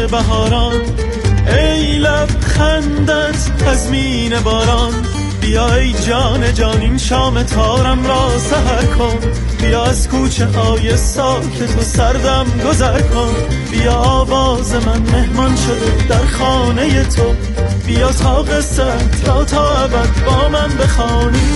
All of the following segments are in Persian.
بهاران، ای لبخندت تضمین باران. بیا ای جان جان این شام تارم را سحر کن، بیا از کوچه های ساکت و سردم گذر کن. بیا آواز من مهمان شده در خانه تو، بیا تا قصت را تا ابد با من بخوانی.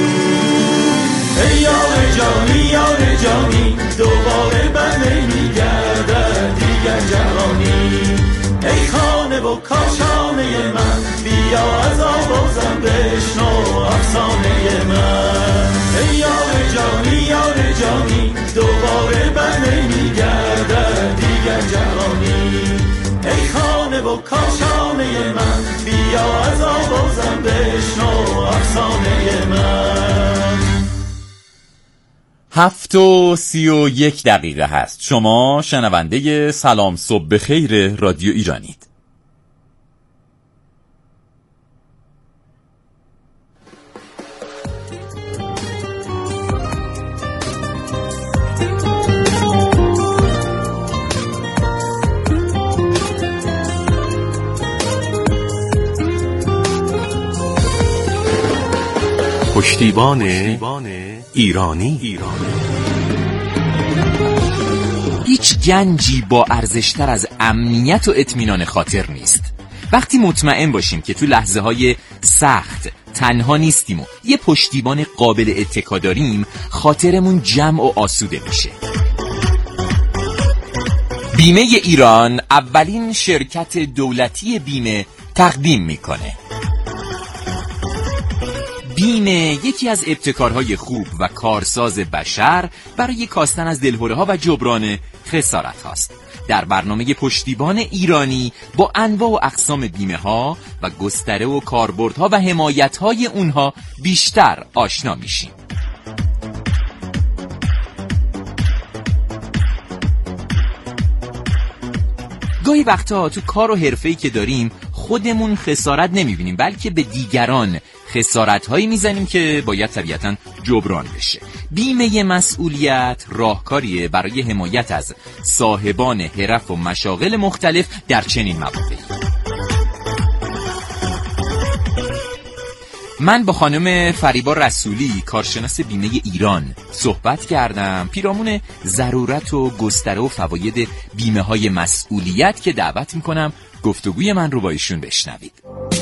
ای یار جانی یار جانی، دوباره بر نمیگردد دیگر جهانی. ای خانه و کاشانه من، بیا از آوازم بشنو افسانه من. ای یار جانی یار جانی، دوباره بر نمیگردد دیگر جهانی. ای خانه و کاشانه من، بیا از آوازم بشنو افسانه من. 7:31 هست. شما شنونده سلام صبح بخیر رادیو ایرانید. پشتیبان ایرانی. هیچ گنجی با ارزشتر از امنیت و اطمینان خاطر نیست. وقتی مطمئن باشیم که تو لحظه های سخت تنها نیستیم و یه پشتیبان قابل اتکا داریم، خاطرمون جمع و آسوده میشه. بیمه ایران اولین شرکت دولتی بیمه تقدیم میکنه. بیمه یکی از ابتکارهای خوب و کارساز بشر برای کاستن از دلهره‌ها و جبران خسارت هاست. در برنامه پشتیبان ایرانی با انواع و اقسام بیمه ها و گستره و کاربردها و حمایت های اونها بیشتر آشنا میشیم. گاهی وقتا تو کار و حرفه‌ای که داریم خودمون خسارت نمیبینیم، بلکه به دیگران خسارت هایی میزنیم که باید طبیعتاً جبران بشه. بیمه مسئولیت راهکاریه برای حمایت از صاحبان حرف و مشاغل مختلف در چنین مواقعی. من با خانم فریبا رسولی کارشناس بیمه ایران صحبت کردم پیرامون ضرورت و گستره و فواید بیمه های مسئولیت که دعوت میکنم گفتگوی من رو با ایشون بشنوید.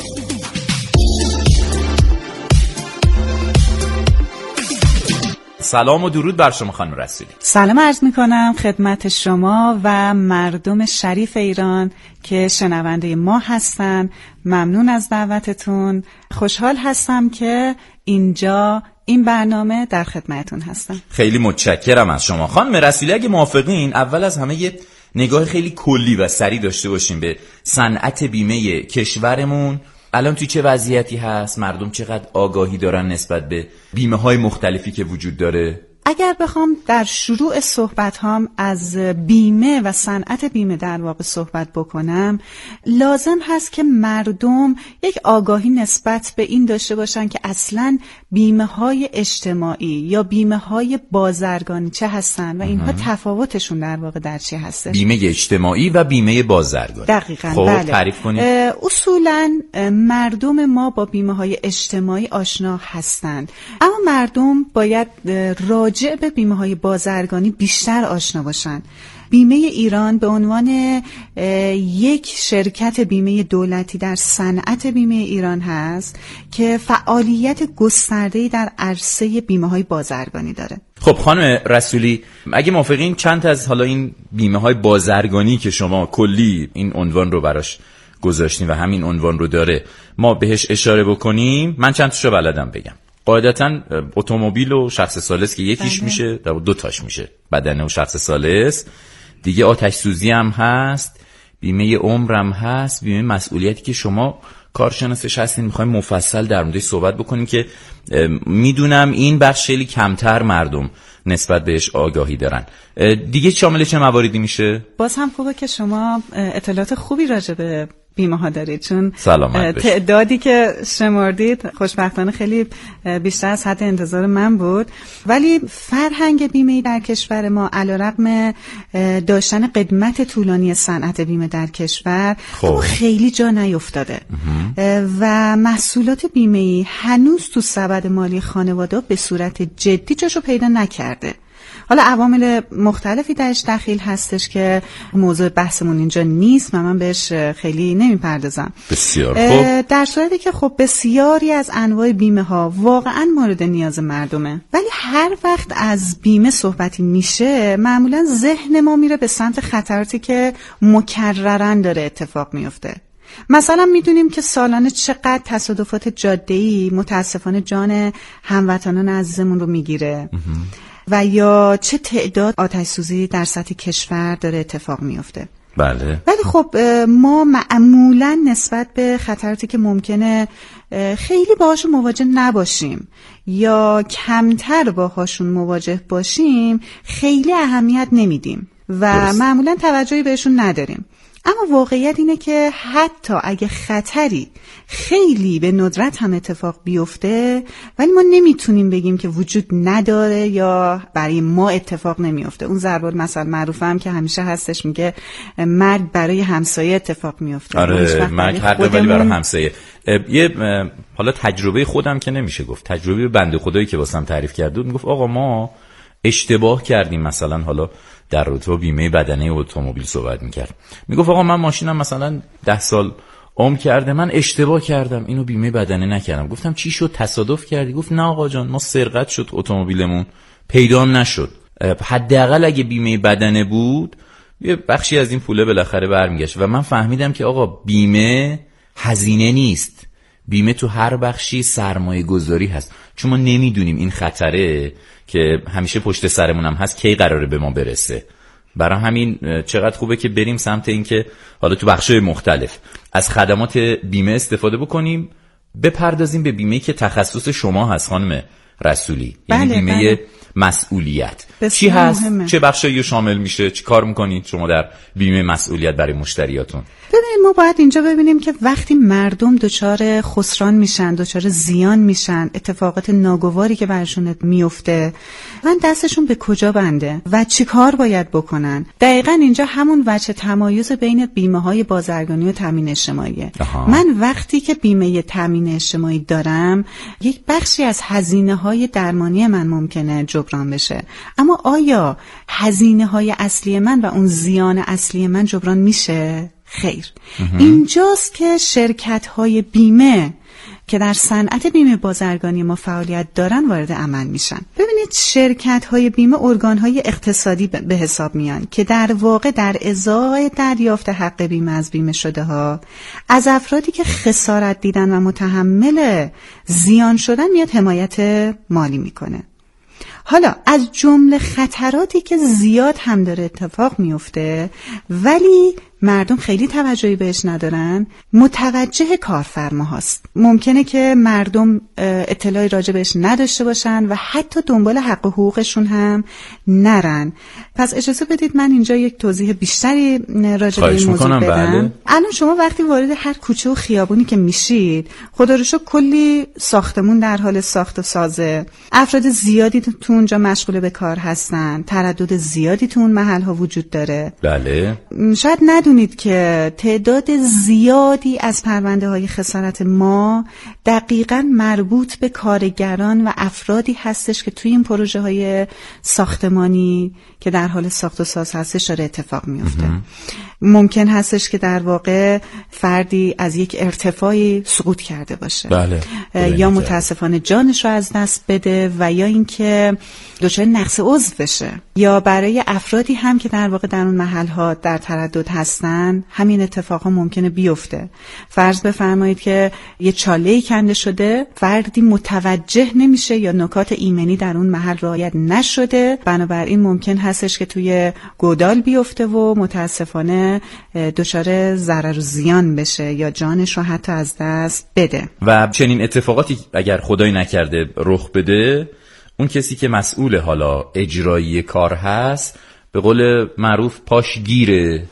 سلام و درود بر شما خانم رسولی. سلام عرض میکنم خدمت شما و مردم شریف ایران که شنونده ما هستن. ممنون از دعوتتون. خوشحال هستم که اینجا این برنامه در خدمتتون هستم. خیلی متشکرم از شما خانم رسولی. اگه موافقین اول از همه یه نگاه خیلی کلی و سریع داشته باشیم به صنعت بیمه کشورمون. الان توی چه وضعیتی هست؟ مردم چقدر آگاهی دارن نسبت به بیمه های مختلفی که وجود داره؟ اگر بخوام در شروع صحبت هام از بیمه و صنعت بیمه در واقع صحبت بکنم، لازم هست که مردم یک آگاهی نسبت به این داشته باشن که اصلاً بیمه های اجتماعی یا بیمه های بازرگانی چه هستن و اینها تفاوتشون در واقع در چی هست. بیمه اجتماعی و بیمه بازرگانی. دقیقاً. خب بله. تعریف کنید. اصولاً مردم ما با بیمه های اجتماعی آشنا هستند، اما مردم باید راجع به بیمه های بازرگانی بیشتر آشنا باشن. بیمه ایران به عنوان یک شرکت بیمه دولتی در صنعت بیمه ایران هست که فعالیت گسترده‌ای در عرصه بیمه های بازرگانی داره. خب خانم رسولی، اگه موافقین چند از حالا این بیمه های بازرگانی که شما کلی این عنوان رو براش گذاشتین و همین عنوان رو داره ما بهش اشاره بکنیم. من چند تاشو بلدم بگم. قاعدتاً اتومبیل و شخص ثالث که یکیش میشه، در دو تاش میشه، بدنه و شخص ثالث دیگه. آتش سوزی هم هست، بیمه عمر هم هست، بیمه مسئولیتی که شما کارشناسش هستین. میخوایم مفصل در موردش صحبت بکنیم که میدونم این بخش خیلی کمتر مردم نسبت بهش آگاهی دارن. دیگه شامل چه مواردی میشه؟ باز هم خوبه که شما اطلاعات خوبی راجع به بیمه ها دارید، چون تعدادی که شمردید خوشبختانه خیلی بیشتر از حد انتظار من بود. ولی فرهنگ بیمه در کشور ما علیرغم داشتن قدمت طولانی صنعت بیمه در کشور خیلی جا نیفتاده و محصولات بیمه‌ای هنوز تو سبد مالی خانواده به صورت جدی جاشو پیدا نکرده. حالا عوامل مختلفی درش دخیل هستش که موضوع بحثمون اینجا نیست و من بهش خیلی نمیپردازم. بسیار خوب. در صورتی که خب بسیاری از انواع بیمه ها واقعا مورد نیاز مردمه، ولی هر وقت از بیمه صحبتی میشه معمولا ذهن ما میره به سمت خطراتی که مکررن داره اتفاق میفته. مثلا میدونیم که سالانه چقدر تصادفات جاده‌ای متاسفانه جان هموطنان عزیزمون رو میگیره و یا چه تعداد آتش سوزی در سطح کشور داره اتفاق میفته. بله. ولی خب ما معمولا نسبت به خطراتی که ممکنه خیلی باهاشون مواجه نباشیم یا کمتر باهاشون مواجه باشیم خیلی اهمیت نمیدیم و معمولا توجهی بهشون نداریم. اما واقعیت اینه که حتی اگه خطری خیلی به ندرت هم اتفاق بیفته ولی ما نمیتونیم بگیم که وجود نداره یا برای ما اتفاق نمیفته. اون ضرب المثل معروفه هم که همیشه هستش، میگه مرگ برای همسایه اتفاق میفته. آره، مرگ حق ولی برای همسایه. یه حالا تجربه خودم که نمیشه گفت، تجربه بنده خدایی که واسم تعریف کرد بود، میگفت آقا ما اشتباه کردیم. مثلا حالا در رابطه با بیمه بدنه اتومبیل صحبت میکرد، میگفت آقا من ماشینم مثلا 10 سال عمر کرده، من اشتباه کردم اینو بیمه بدنه نکردم. گفتم چی شد، تصادف کردی؟ گفت نه آقا جان، ما سرقت شد اتومبیلمون، پیدام نشد. حداقل اگه بیمه بدنه بود یه بخشی از این پوله بالاخره برمیگشت. و من فهمیدم که آقا بیمه هزینه نیست، بیمه تو هر بخشی سرمایه گذاری هست، چون ما نمیدونیم این خطره که همیشه پشت سرمون هم هست کی قراره به ما برسه. برای همین چقدر خوبه که بریم سمت این که حالا تو بخشای مختلف از خدمات بیمه استفاده بکنیم، بپردازیم به بیمه‌ای که تخصص شما هست خانم رسولی. یعنی بیمه مسئولیت چی هست؟ مهمه. چه بخشایی شامل میشه؟ چی کار میکنید شما در بیمه مسئولیت برای مشتریاتون؟ ببینید ما باید اینجا ببینیم که وقتی مردم دچار خسران میشن، دچار زیان میشن، اتفاقات ناگواری که برشون میفته، من دستشون به کجا بنده و چی کار باید بکنن. دقیقاً اینجا همون وجه تمایز بین بیمه های بازرگانی و تامین اجتماعیه. من وقتی که بیمه تامین اجتماعی دارم یک بخشی از هزینه های درمانی من ممکنه جبران بشه، اما آیا هزینه های اصلی من و اون زیان اصلی من جبران میشه؟ خیر. اینجاست که شرکت های بیمه که در صنعت بیمه بازرگانی ما فعالیت دارن وارد عمل میشن. ببینید شرکت های بیمه ارگان های اقتصادی به حساب میان که در واقع در ازای دریافت حق بیمه از بیمه شده ها از افرادی که خسارت دیدن و متحمل زیان شدن میاد حمایت مالی میکنه. حالا از جمله خطراتی که زیاد هم داره اتفاق میفته ولی مردم خیلی توجهی بهش ندارن، متوجه کارفرما هست. ممکنه که مردم اطلاعی راجع بهش نداشته باشن و حتی دنبال حق و حقوقشون هم نرن. پس اجازه بدید من اینجا یک توضیح بیشتری راجع به این موضوع بدم. الان شما وقتی وارد هر کوچه و خیابونی که میشید، خدا رو شکر کلی ساختمون در حال ساخت و سازه، افراد زیادی تو اونجا مشغول به کار هستن، تردد زیادی تو اون محل ها وجود داره. بله. شاید ندونید که تعداد زیادی از پرونده های خسارت ما دقیقاً مربوط به کارگران و افرادی هستش که توی این پروژه های ساختمانی که در حال ساخت و ساز هستش داره اتفاق میفته. ممکن هستش که در واقع فردی از یک ارتفاعی سقوط کرده باشه. بله. یا متاسفانه جانش رو از دست بده و یا اینکه دچار نقص عضو بشه، یا برای افرادی هم که در واقع در اون محل ها در تردد هستن همین اتفاقا ممکنه بیفته. فرض بفرمایید که یه چاله‌ای کنده شده، فردی متوجه نمیشه یا نکات ایمنی در اون محل رعایت نشده، بنابراین ممکن هستش که توی گودال بیفته و متاسفانه دچار ضرر و زیان بشه یا جانش رو حتی از دست بده. و چنین اتفاقاتی اگر خدای نکرده رخ بده، اون کسی که مسئول حالا اجرایی کار هست به قول معروف پاش گیره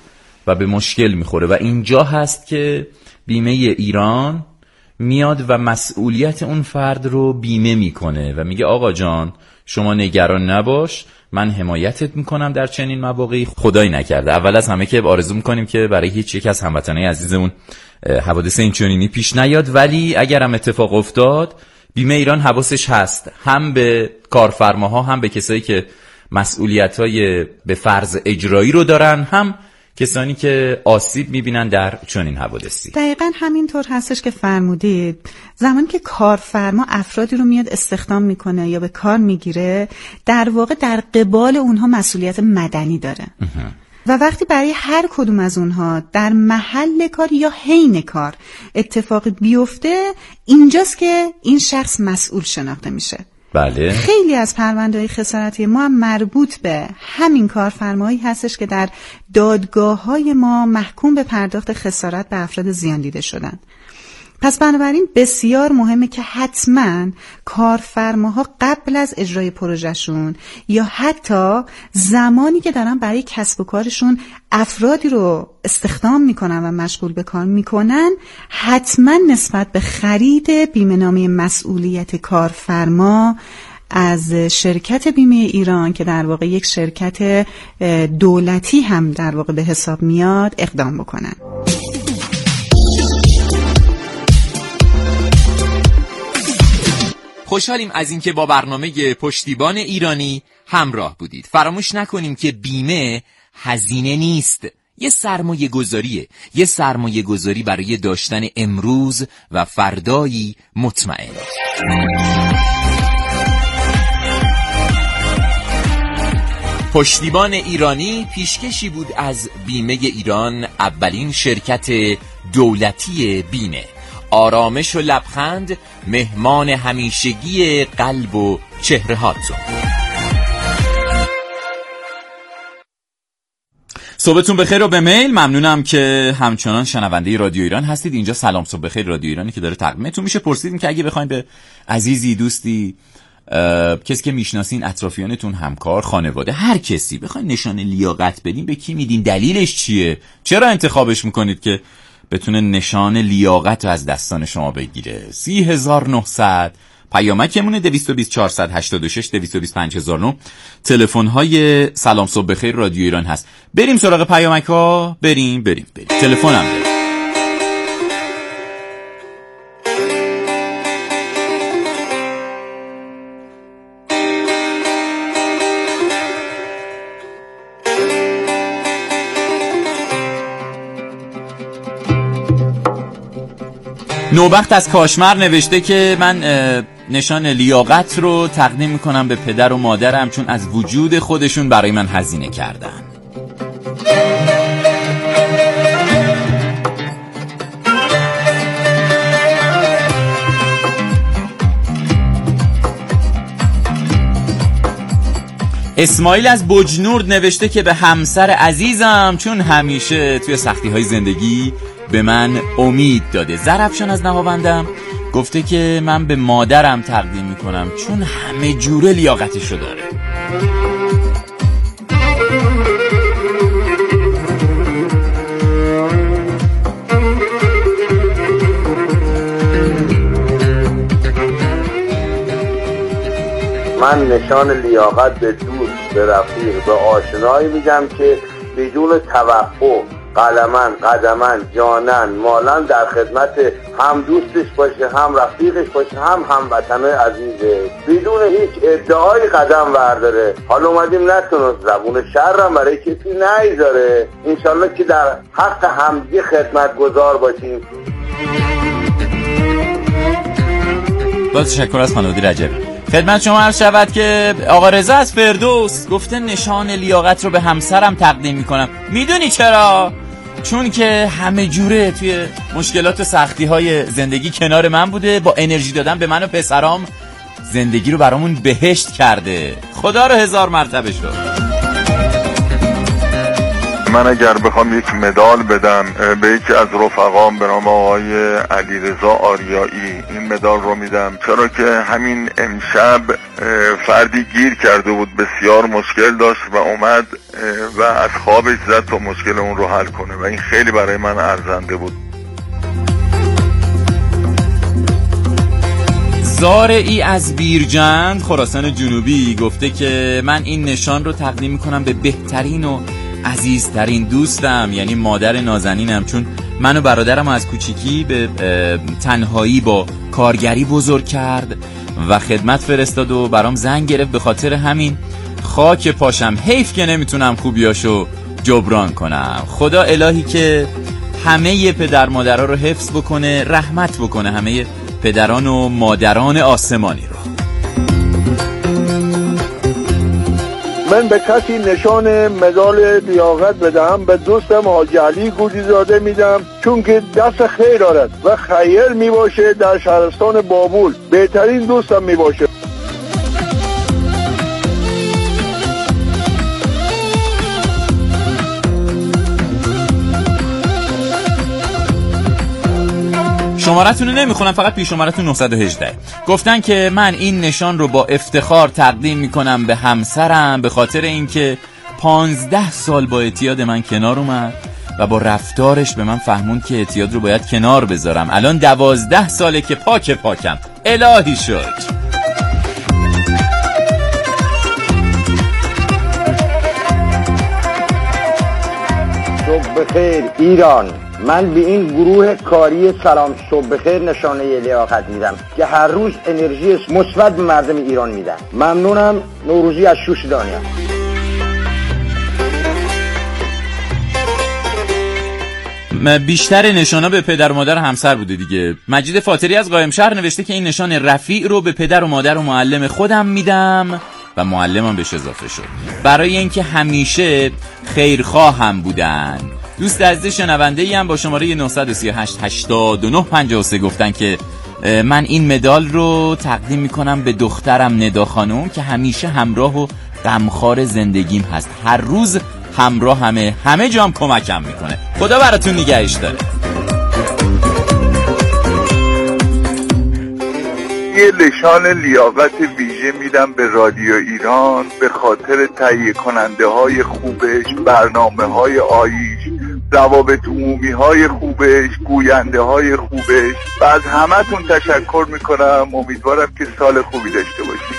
و به مشکل میخوره و اینجا هست که بیمه ایران میاد و مسئولیت اون فرد رو بیمه میکنه و میگه آقا جان شما نگران نباش، من حمایتت میکنم در چنین مواقعی. خدایی نکرده اول از همه که آرزو میکنیم که برای هیچ یک از هموطنای عزیزمون حوادث اینچنینی پیش نیاد، ولی اگر هم اتفاق افتاد بیمه ایران حواسش هست هم به کارفرماها هم به کسایی که مسئولیت‌های به فرض اجرایی رو دارن، هم کسانی که آسیب میبینن در چنین حوادثی. دقیقاً همینطور هستش که فرمودید. زمانی که کارفرما افرادی رو میاد استخدام میکنه یا به کار میگیره، در واقع در قبال اونها مسئولیت مدنی داره. و وقتی برای هر کدوم از اونها در محل کار یا حین کار اتفاقی بیفته، اینجاست که این شخص مسئول شناخته میشه. بله. خیلی از پرونده‌های خسارتی ما هم مربوط به همین کارفرمایی هستش که در دادگاه‌های ما محکوم به پرداخت خسارت به افراد زیان دیده شدن. پس بنابراین بسیار مهمه که حتما کارفرماها قبل از اجرای پروژهشون یا حتی زمانی که دارن برای کسب و کارشون افرادی رو استخدام میکنن و مشغول به کار میکنن، حتما نسبت به خرید بیمه‌نامه مسئولیت کارفرما از شرکت بیمه ایران که در واقع یک شرکت دولتی هم در واقع به حساب میاد اقدام بکنن. خوشحالیم از اینکه با برنامه پشتیبان ایرانی همراه بودید. فراموش نکنیم که بیمه هزینه نیست، یه سرمایه گذاریه، یه سرمایه گذاری برای داشتن امروز و فردایی مطمئن. پشتیبان ایرانی پیشکشی بود از بیمه ایران، اولین شرکت دولتی بیمه. آرامش و لبخند مهمان همیشگی قلب و چهره هاتون. صبحتون بخیر و به میل. ممنونم که همچنان شنونده رادیو ایران هستید. اینجا سلام صبح بخیر رادیو ایرانی که داره تقدیمتون میشه. پرسیدیم که اگه بخواید به عزیزی، دوستی، کسی که میشناسین، اطرافیانتون، همکار، خانواده، هر کسی بخواید نشان لیاقت بدین، به کی میدین؟ دلیلش چیه؟ چرا انتخابش میکنید که بتونه نشان لیاقت رو از دستان شما بگیره؟ 30900 پیامکمونه، 220 486 220 5009 تلفن های سلام صبح بخیر رادیو ایران هست. بریم سراغ پیامک ها. بریم تلفن هم بریم. نوبخت از کاشمر نوشته که من نشان لیاقت رو تقدیم میکنم به پدر و مادرم، چون از وجود خودشون برای من هزینه کردن. اسماعیل از بجنورد نوشته که به همسر عزیزم، چون همیشه توی سختی‌های زندگی به من امید داده. زرفشان از نهاوندم گفته که من به مادرم تقدیم میکنم، چون همه جوره لیاقتشو داره. من نشان لیاقت به دوست، به رفیق، به آشنایی میگم که بدون توقع قدمن جانن مالن در خدمت هم دوستش باشه، هم رفیقش باشه، هم هموطنای عزیزه، بدون هیچ ادعای قدم برداره. حالا اومدیم نتونه زبون شرم برای کسی نیذاره. انشالله که در حق همدیگه خدمت گذار باشیم. با تشکر از خانواده رجبی. خدمت شما عرض شود که آقا رضا از فردوس گفته نشان لیاقت رو به همسرم تقدیم میکنم. میدونی چرا؟ چون که همه جوره توی مشکلات و سختی های زندگی کنار من بوده، با انرژی دادن به من و پسرام زندگی رو برامون بهشت کرده. خدا رو 1000 مرتبه شد. من اگر بخوام یک مدال بدم به یکی از رفقام به نام آقای علیرضا آریایی، این مدال رو میدم، چرا که همین امشب فردی گیر کرده بود، بسیار مشکل داشت و اومد و از خوابش زد تا مشکل اون رو حل کنه و این خیلی برای من ارزنده بود. زارعی از بیرجند خراسان جنوبی گفته که من این نشان رو تقدیم میکنم به بهترین و عزیزترین دوستم، یعنی مادر نازنینم، چون من و برادرم از کوچیکی به تنهایی با کارگری بزرگ کرد و خدمت فرستاد و برام زنگ گرفت. به خاطر همین خاک پاشم، حیف که نمیتونم خوبیاشو جبران کنم. خدا الهی که همه پدر مادرها رو حفظ بکنه، رحمت بکنه همه پدران و مادران آسمانی رو. من به کسی نشان مدال لیاقت بدهم به دوستم حاجی علی گوجیزاده میدم، چون که دست خیر دارد و خیر میباشه در شهرستان بابول، بهترین دوستم میباشه. شمارتون رو نمیخونم، فقط پیش شمارتون 918. گفتن که من این نشان رو با افتخار تقدیم میکنم به همسرم، به خاطر اینکه 15 سال با اعتیاد من کنار اومد و با رفتارش به من فهمون که اعتیاد رو باید کنار بذارم. الان 12 ساله که پاکم. الهی شکر. صبح بخیر ایران. من به این گروه کاری سلام صبح بخیر نشانه لیاقت میدم که هر روز انرژی مثبت به مردم ایران میدن. ممنونم. نوروزی از شوش دانیا. بیشتر نشانا به پدر و مادر همسر بوده دیگه. مجید فاطری از قائمشهر نوشته که این نشان رفیع رو به پدر و مادر و معلم خودم میدم و معلمم بهش اضافه شد، برای اینکه همیشه خیرخواه هم بودن. دوست عزیز شنونده‌ای هم با شماره 938 89 53 گفتن که من این مدال رو تقدیم میکنم به دخترم ندا خانم که همیشه همراه و غمخوار زندگیم هست، هر روز همراه همه جام کمکم میکنه. خدا براتون نگهش داره. یه نشان لیاقت ویژه میدم به رادیو ایران به خاطر تهیه کننده های خوبش، برنامه های عالیش، روابط عمومی های خوبش، گوینده های خوبش و از همتون تشکر میکنم. امیدوارم که سال خوبی داشته باشید.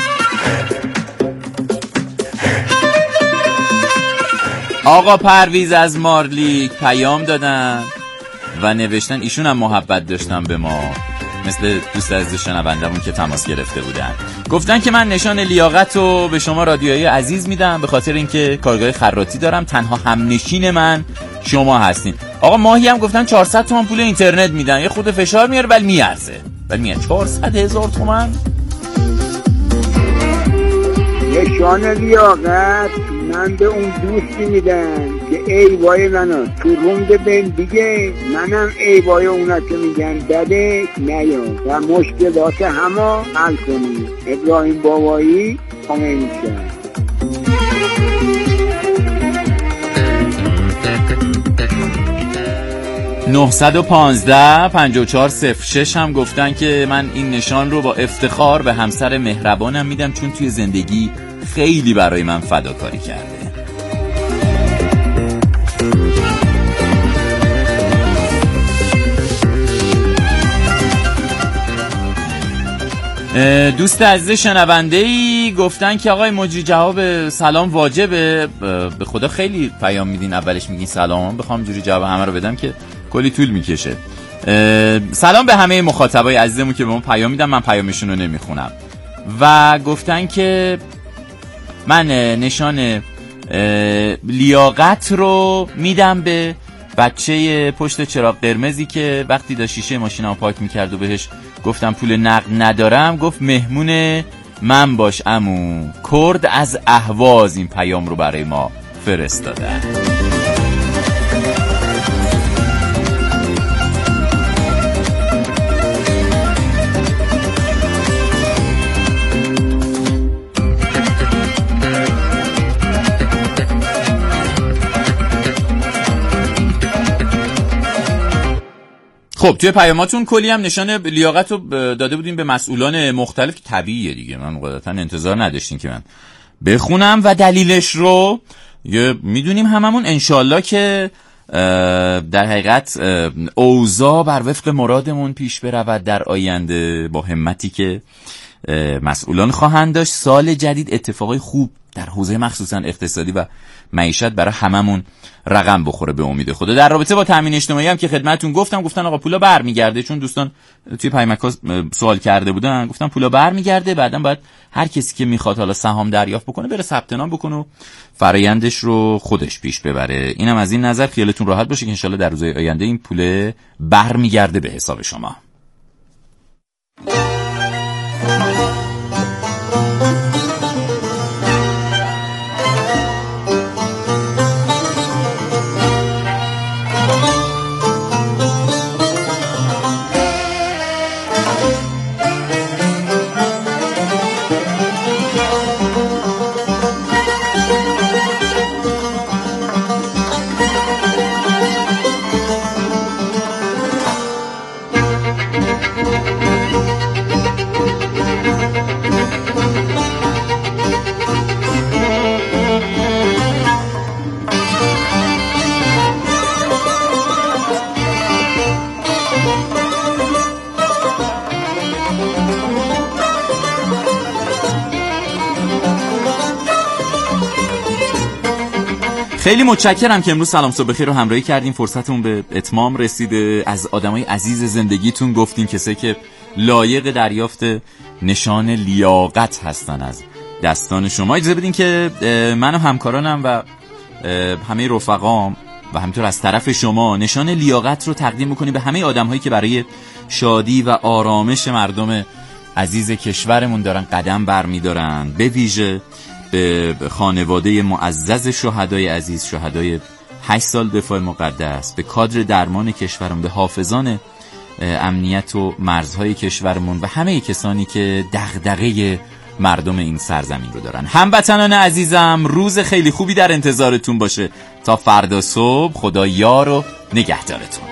آقا پرویز از مارلیک پیام دادن و نوشتن ایشون هم محبت داشتن به ما، مثل دوست عزیز شنوندمون که تماس گرفته بودن. گفتن که من نشان لیاقت رو به شما رادیویی عزیز میدم به خاطر اینکه کارگاه خراطی دارم، تنها همنشین من شما هستین. آقا ماهی هم گفتن 400 تومان پول اینترنت میدن، یه خود فشار میاره ولی میارزه. 400,000 تومان نشان لیاقت من به اون دوستی میدم که ای وای منو تو روند بین دیگه منم ای وای اونا که میگن بده نیا و مشکلات همه حل کنی. ابراهیم بابایی آمینشه. 915 5406 هم گفتن که من این نشان رو با افتخار به همسر مهربانم میدم چون توی زندگی خیلی برای من فداکاری کرده. دوست عزیز شنونده‌ای گفتن که آقای مجری جواب سلام واجبه. به خدا خیلی پیام میدین، اولش میگین سلام، بخوام جوری جواب همه رو بدم که کلی طول میکشه. سلام به همه مخاطبای عزیزمون که به من پیام میدن، من پیامشون رو نمیخونم. و گفتن که من نشان لیاقت رو میدم به بچه پشت چراغ قرمزی که وقتی دا شیشه ماشینم پاک میکرد و بهش گفتم پول نقد ندارم، گفت مهمون من باش عمو. کرد از اهواز این پیام رو برای ما فرستاده. خب توی پیاماتون کلی هم نشان لیاقت رو داده بودیم به مسئولان مختلف که طبیعیه دیگه، من قاعدتا انتظار نداشتین که من بخونم و دلیلش رو میدونیم هممون. انشالله که در حقیقت اوضاع بر وفق مرادمون پیش برود در آینده با همتی که مسئولان خواهند داشت. سال جدید اتفاقای خوب در حوزه مخصوصا اقتصادی و معیشت برای هممون رقم بخوره به امید خدا. در رابطه با تامین اجتماعی هم که خدمتتون گفتن آقا پولا برمیگرده، چون دوستان توی پیامک سوال کرده بودن، گفتم پولا برمیگرده، بعداً باید هر کسی که میخواد حالا سهام دریافت بکنه بره ثبت نام بکنه و فرآیندش رو خودش پیش ببره. اینم از این نظر خیالتون راحت باشه که ان شاءالله در روزهای آینده این پول برمیگرده به حساب شما. خیلی متشکرم که امروز سلام صبح بخیر رو همراهی کردیم. فرصتمون به اتمام رسیده. از آدمای عزیز زندگیتون گفتین، کسایی که لایق دریافت نشان لیاقت هستن از دستان شما. اجازه بدین که من و همکارانم و همه رفقام و همینطور از طرف شما نشان لیاقت رو تقدیم بکنیم به همه آدم‌هایی که برای شادی و آرامش مردم عزیز کشورمون دارن قدم برمی‌دارن. به ویژه به خانواده معزز شهدای عزیز، شهدای 8 سال دفاع مقدس، به کادر درمان کشورمون، به حافظان امنیت و مرزهای کشورمون و همه کسانی که دغدغه مردم این سرزمین رو دارن. هموطنان عزیزم، روز خیلی خوبی در انتظارتون باشه. تا فردا صبح، خدا یار و نگهدارتون.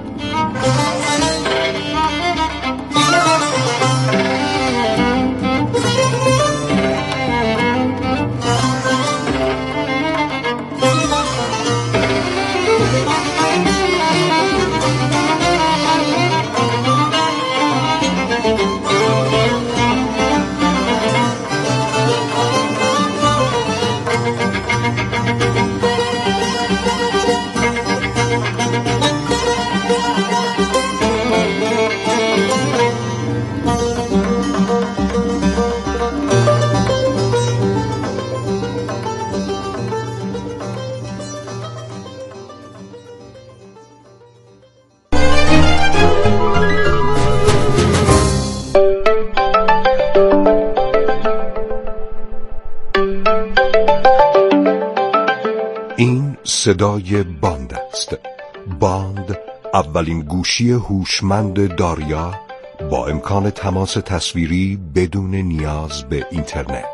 صدای باند است. باند اولین گوشی هوشمند داریا با امکان تماس تصویری بدون نیاز به اینترنت.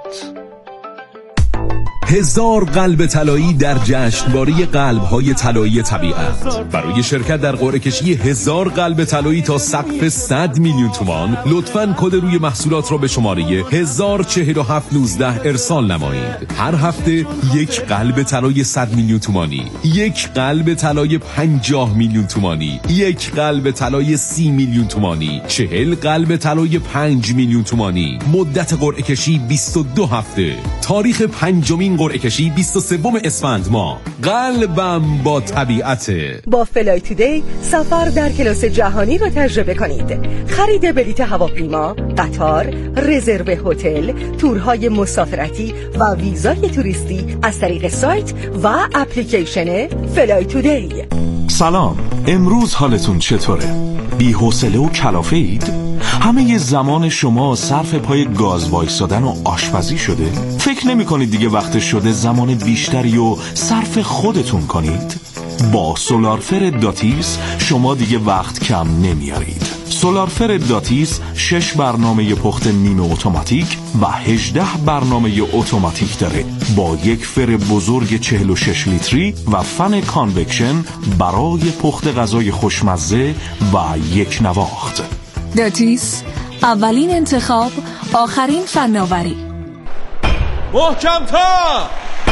1000 قلب طلایی در جشنواره قلب‌های طلایی طبیعت. برای شرکت در قرعه کشی 1000 قلب طلایی تا سقف 100 میلیون تومان لطفاً کد روی محصولات را به شماره 104719 ارسال نمایید. هر هفته یک قلب طلای 100 میلیون تومانی، یک قلب طلای 50 میلیون تومانی، یک قلب طلای 30 میلیون تومانی، 40 قلب طلای 5 میلیون تومانی. مدت قرعه کشی 22 هفته. تاریخ پنجمین قرعه کشی 23 اسفند ماه. قلبم با طبیعت. با فلای تودی سفر در کلاس جهانی رو تجربه کنید. خرید بلیط هواپیما، قطار، رزرو هتل، تورهای مسافرتی و ویزای توریستی از طریق سایت و اپلیکیشن فلای تودی. سلام، امروز حالتون چطوره؟ بی‌حوصله و کلافه اید؟ همه زمان شما صرف پای گاز وایسادن و آشپزی شده؟ فکر نمی کنید دیگه وقت شده زمان بیشتری و صرف خودتون کنید؟ با سولارفر داتیس شما دیگه وقت کم نمیارید. سولارفر داتیس 6 برنامه پخت نیمه اتوماتیک و 18 برنامه اتوماتیک داره با یک فر بزرگ 46 لیتری و فن کانوکشن برای پخت غذای خوشمزه و یک نواخت. داتیس، اولین انتخاب، آخرین فناوری. محکم‌تر،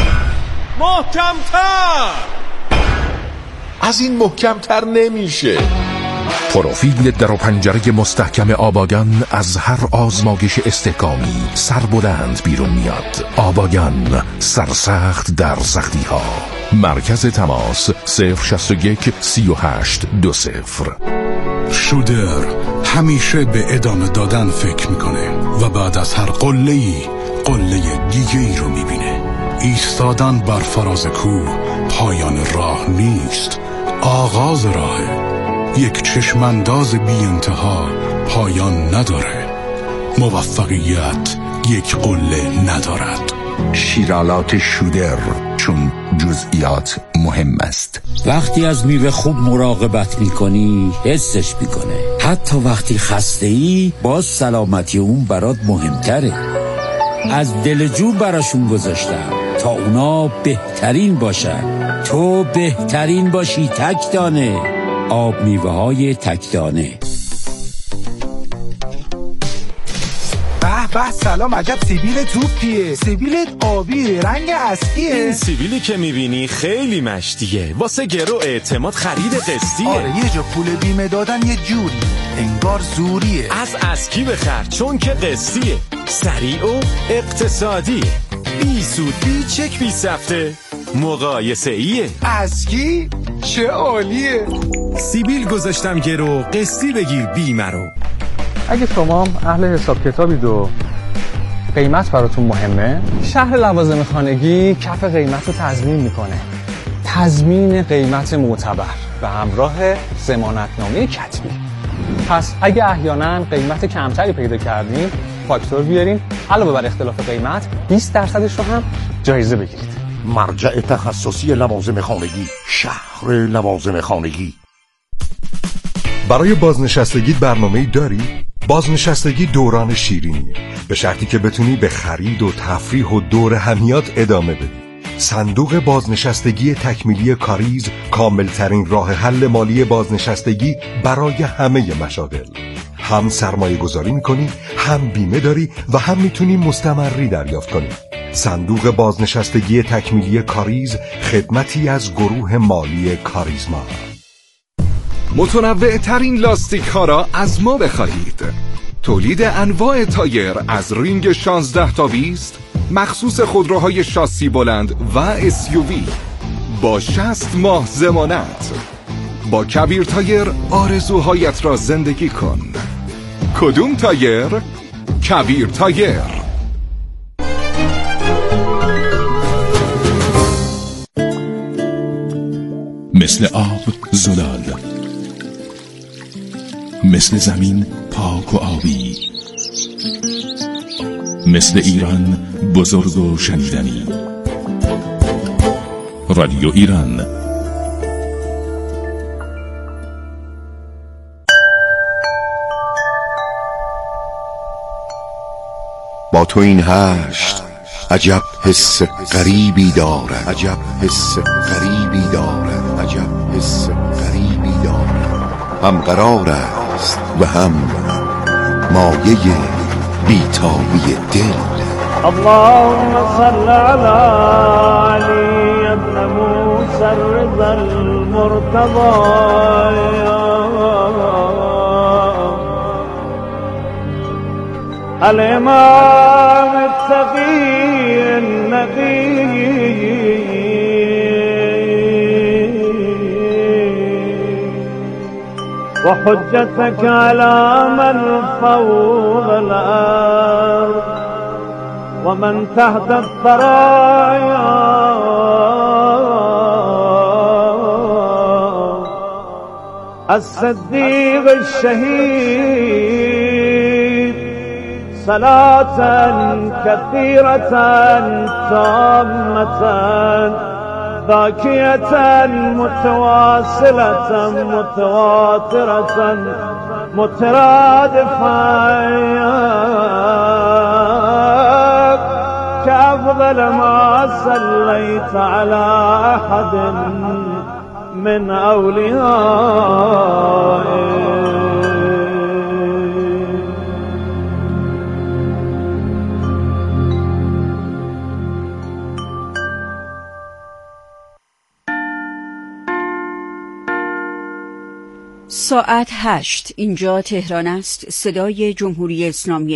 محکم‌تر. از این محکم‌تر نمیشه. پروفیل در و پنجره مستحکم آباگان از هر آزمایش استحکامی سربلند بیرون میاد. آباگان، سرسخت در سختی ها. مرکز تماس 061 38 20. شودر همیشه به ادامه دادن فکر میکنه و بعد از هر قله‌ای قله دیگه ای رو میبینه. ایستادن بر فراز کوه پایان راه نیست، آغاز راهه. یک چشمانداز بی انتها پایان نداره. موفقیت یک قله ندارد. شیرالات شودر، چون جزئیات مهم است. وقتی از میوه خوب مراقبت میکنی حسش میکنه. حتی وقتی خسته‌ای باز سلامتی اون برات مهمتره. از دل جو براشون گذاشتم تا اونا بهترین باشن. تو بهترین باشی. تک دانه آب میوه های تک دانه. به سلام، عجب سیبیل توپیه. سیبیلت آبی، رنگ اصلیه. این سیبیلی که میبینی خیلی مشتیه، واسه گرو اعتماد خرید قسطیه. آره، یه جا پول بیمه دادن یه جوری انگار زوریه. از اسکی بخر چون که قسطیه، سریع و اقتصادیه، بی سود بی چک بی سفته، مقایسه ایه. اسکی چه عالیه. سیبیل گذاشتم گرو، قسطی بگیر بیمه رو. اگه شما اهل حساب کتابید و قیمت براتون مهمه، شهر لوازم خانگی کف قیمت رو تضمین میکنه. تضمین قیمت معتبر به همراه ضمانتنامه کتبی. پس اگه احیانا قیمت کمتری پیدا کردین، فاکتور بیارین، علاوه بر اختلاف قیمت 20% رو هم جایزه بگیرید. مرجع تخصصی لوازم خانگی، شهر لوازم خانگی. برای بازنشستگی برنامه‌ای داری؟ بازنشستگی دوران شیرینیه، به شرطی که بتونی به خرید و تفریح و دور همیات ادامه بدی. صندوق بازنشستگی تکمیلی کاریز کاملترین راه حل مالی بازنشستگی برای همه مشاغل. هم سرمایه گذاری میکنی، هم بیمه داری و هم میتونی مستمری دریافت کنی. صندوق بازنشستگی تکمیلی کاریز، خدمتی از گروه مالی کاریزما. متنوع ترین لاستیک ها را از ما بخواهید. تولید انواع تایر از رینگ 16 تا 20، مخصوص خودروهای شاسی بلند و SUV با 60 ماه ضمانت. با کبیر تایر آرزوهایت را زندگی کن. کدوم تایر؟ کبیر تایر. مثل آب زلال، مثل زمین پاک و آبی، مثل ایران بزرگ و شنیدنی. رادیو ایران. با تو این هشت عجب حس غریبی دارد، عجب حس غریبی دارد، عجب حس غریبی دارد. هم قرار است و هم مایه بیتابی دل. اللهم صل على علي ابن موسى الرضا المرتضى الإمام التقي النقي وحجتك على من فوق الأرض ومن تحت الثرايا الصديق الشهيد صلاة كثيرة تامة باكية متواصلة متواترة مترادفا كأفضل ما صليت على أحد من أوليائك. ساعت 8. اینجا تهران است. صدای جمهوری اسلامی